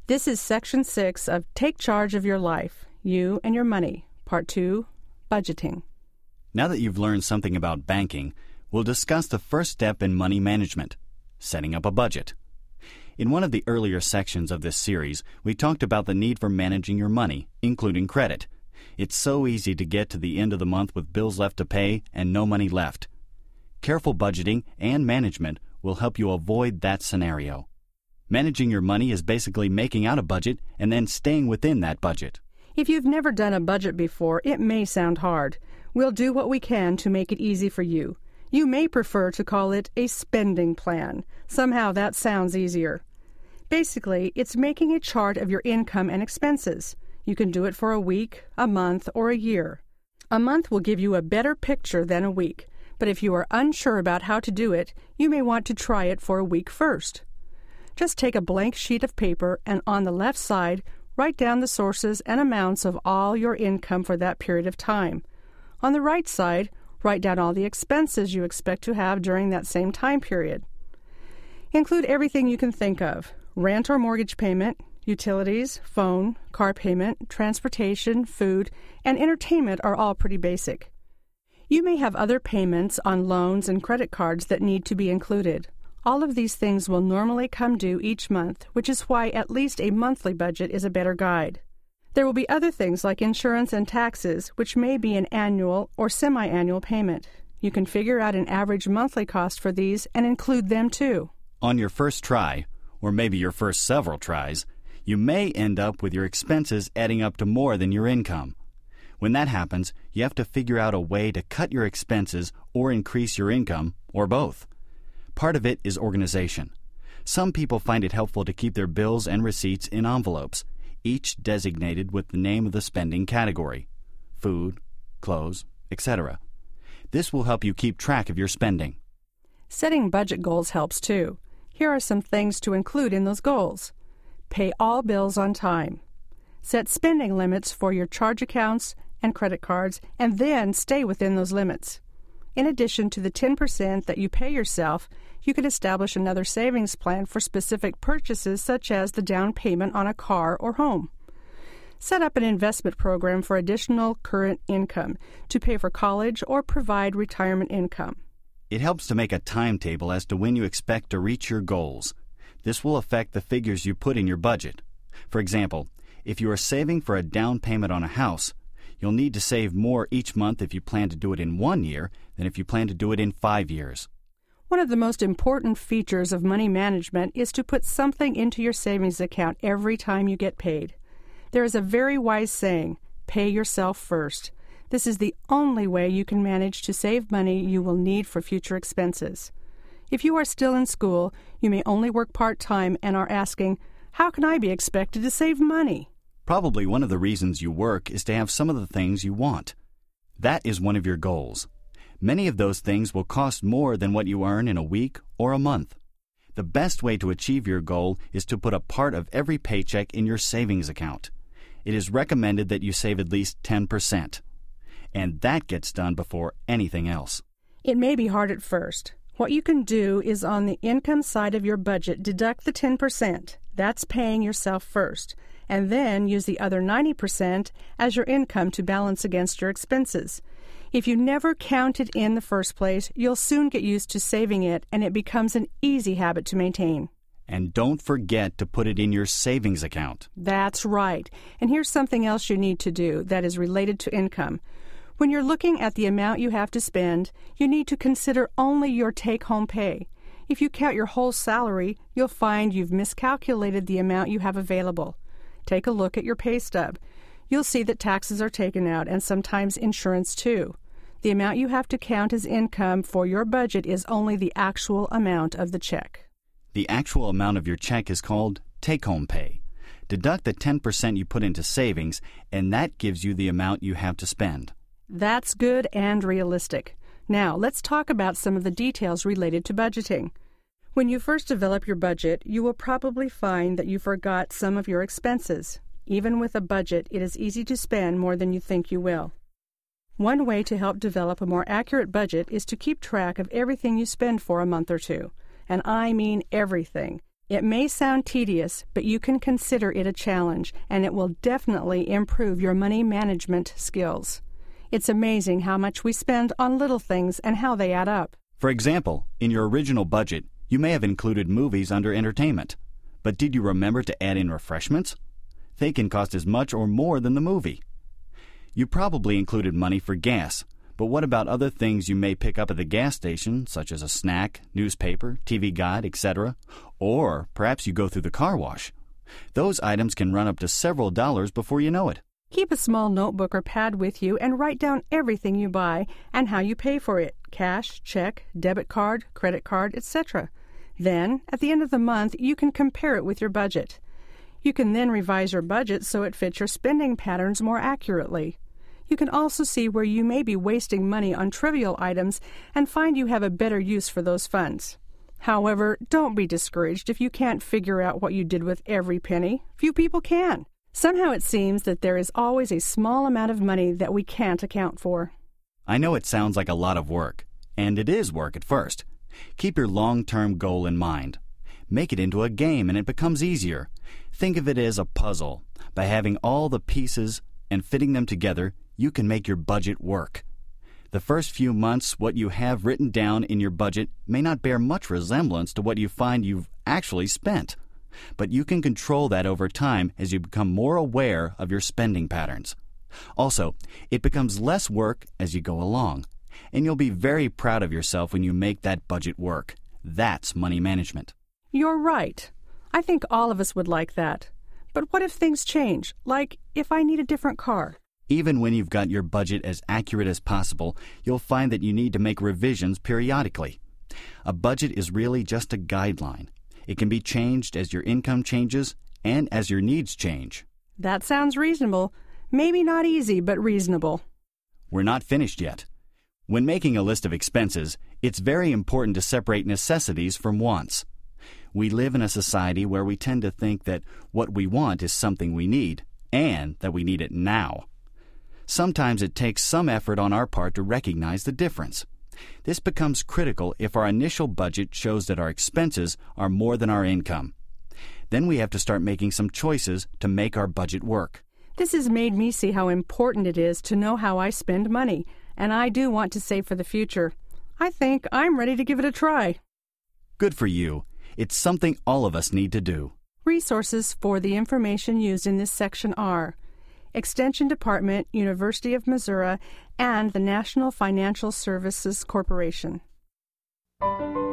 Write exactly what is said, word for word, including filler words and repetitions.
This is Section six of Take Charge of Your Life, You and Your Money, Part two, Budgeting. Now that you've learned something about banking, we'll discuss the first step in money management, setting up a budget. In one of the earlier sections of this series, we talked about the need for managing your money, including credit. It's so easy to get to the end of the month with bills left to pay and no money left. Careful budgeting and management will help you avoid that scenario. Managing your money is basically making out a budget and then staying within that budget. If you've never done a budget before, it may sound hard. We'll do what we can to make it easy for you. You may prefer to call it a spending plan. Somehow that sounds easier. Basically, it's making a chart of your income and expenses. You can do it for a week, a month, or a year. A month will give you a better picture than a week, but if you are unsure about how to do it, you may want to try it for a week first. Just take a blank sheet of paper and on the left side, write down the sources and amounts of all your income for that period of time. On the right side, write down all the expenses you expect to have during that same time period. Include everything you can think of: rent or mortgage payment, utilities, phone, car payment, transportation, food, and entertainment are all pretty basic. You may have other payments on loans and credit cards that need to be included. All of these things will normally come due each month, which is why at least a monthly budget is a better guide. There will be other things like insurance and taxes, which may be an annual or semi-annual payment. You can figure out an average monthly cost for these and include them too. On your first try, or maybe your first several tries, you may end up with your expenses adding up to more than your income. When that happens, you have to figure out a way to cut your expenses or increase your income, or both. Part of it is organization. Some people find it helpful to keep their bills and receipts in envelopes, each designated with the name of the spending category: food, clothes, et cetera. This will help you keep track of your spending. Setting budget goals helps too. Here are some things to include in those goals. Pay all bills on time. Set spending limits for your charge accounts and credit cards, and then stay within those limits. In addition to the ten percent that you pay yourself, you could establish another savings plan for specific purchases such as the down payment on a car or home. Set up an investment program for additional current income to pay for college or provide retirement income. It helps to make a timetable as to when you expect to reach your goals. This will affect the figures you put in your budget. For example, if you are saving for a down payment on a house, you'll need to save more each month if you plan to do it in one year than if you plan to do it in five years. One of the most important features of money management is to put something into your savings account every time you get paid. There is a very wise saying, pay yourself first. This is the only way you can manage to save money you will need for future expenses. If you are still in school, you may only work part-time and are asking, how can I be expected to save money? Probably one of the reasons you work is to have some of the things you want. That is one of your goals. Many of those things will cost more than what you earn in a week or a month. The best way to achieve your goal is to put a part of every paycheck in your savings account. It is recommended that you save at least ten percent. And that gets done before anything else. It may be hard at first. What you can do is on the income side of your budget, deduct the ten percent. That's paying yourself first. And then use the other ninety percent as your income to balance against your expenses. If you never count it in the first place, you'll soon get used to saving it, and it becomes an easy habit to maintain. And don't forget to put it in your savings account. That's right. And here's something else you need to do that is related to income. When you're looking at the amount you have to spend, you need to consider only your take-home pay. If you count your whole salary, you'll find you've miscalculated the amount you have available. Take a look at your pay stub. You'll see that taxes are taken out and sometimes insurance too. The amount you have to count as income for your budget is only the actual amount of the check. The actual amount of your check is called take-home pay. Deduct the ten percent you put into savings, and that gives you the amount you have to spend. That's good and realistic. Now, let's talk about some of the details related to budgeting. When you first develop your budget, you will probably find that you forgot some of your expenses. Even with a budget, it is easy to spend more than you think you will. One way to help develop a more accurate budget is to keep track of everything you spend for a month or two. And I mean everything. It may sound tedious, but you can consider it a challenge, and it will definitely improve your money management skills. It's amazing how much we spend on little things and how they add up. For example, in your original budget, you may have included movies under entertainment. But did you remember to add in refreshments? They can cost as much or more than the movie. You probably included money for gas, but what about other things you may pick up at the gas station, such as a snack, newspaper, T V guide, et cetera? Or perhaps you go through the car wash. Those items can run up to several dollars before you know it. Keep a small notebook or pad with you and write down everything you buy and how you pay for it: cash, check, debit card, credit card, et cetera. Then, at the end of the month, you can compare it with your budget. You can then revise your budget so it fits your spending patterns more accurately. You can also see where you may be wasting money on trivial items and find you have a better use for those funds. However, don't be discouraged if you can't figure out what you did with every penny. Few people can. Somehow it seems that there is always a small amount of money that we can't account for. I know it sounds like a lot of work, and it is work at first. Keep your long-term goal in mind. Make it into a game and it becomes easier. Think of it as a puzzle. By having all the pieces and fitting them together, you can make your budget work. The first few months, what you have written down in your budget may not bear much resemblance to what you find you've actually spent. But you can control that over time as you become more aware of your spending patterns. Also, it becomes less work as you go along, and you'll be very proud of yourself when you make that budget work. That's money management. You're right. I think all of us would like that. But what if things change? Like if I need a different car? Even when you've got your budget as accurate as possible, you'll find that you need to make revisions periodically. A budget is really just a guideline. It can be changed as your income changes and as your needs change. That sounds reasonable. Maybe not easy, but reasonable. We're not finished yet. When making a list of expenses, it's very important to separate necessities from wants. We live in a society where we tend to think that what we want is something we need, and that we need it now. Sometimes it takes some effort on our part to recognize the difference. This becomes critical if our initial budget shows that our expenses are more than our income. Then we have to start making some choices to make our budget work. This has made me see how important it is to know how I spend money, and I do want to save for the future. I think I'm ready to give it a try. Good for you. It's something all of us need to do. Resources for the information used in this section are Extension Department, University of Missouri, and the National Financial Services Corporation.